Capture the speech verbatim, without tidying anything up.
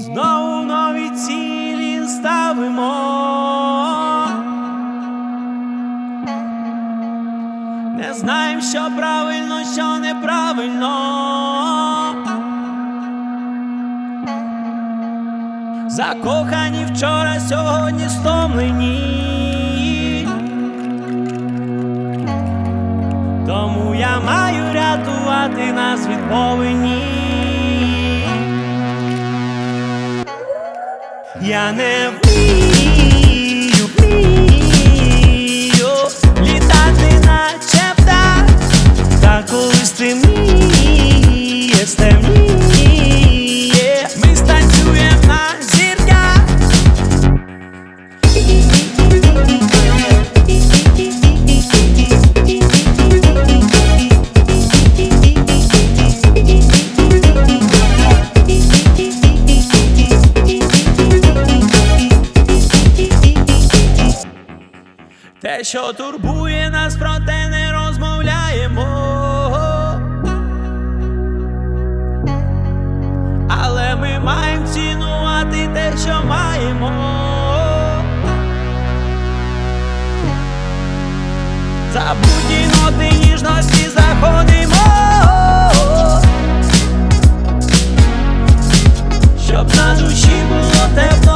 Знову нові цілі ставимо, не знаємо, що правильно, що неправильно. Закохані вчора, сьогодні стомлені, тому я маю рятувати нас від повені. Я не вмію, вмію літати наче птах, та коли стемніє, стемніє, ми станцюємо на зірках. Те, що турбує нас, проте не розмовляємо, але ми маємо цінувати те, що маємо. За будні ноти ніжності заходимо, щоб на душі було тепло.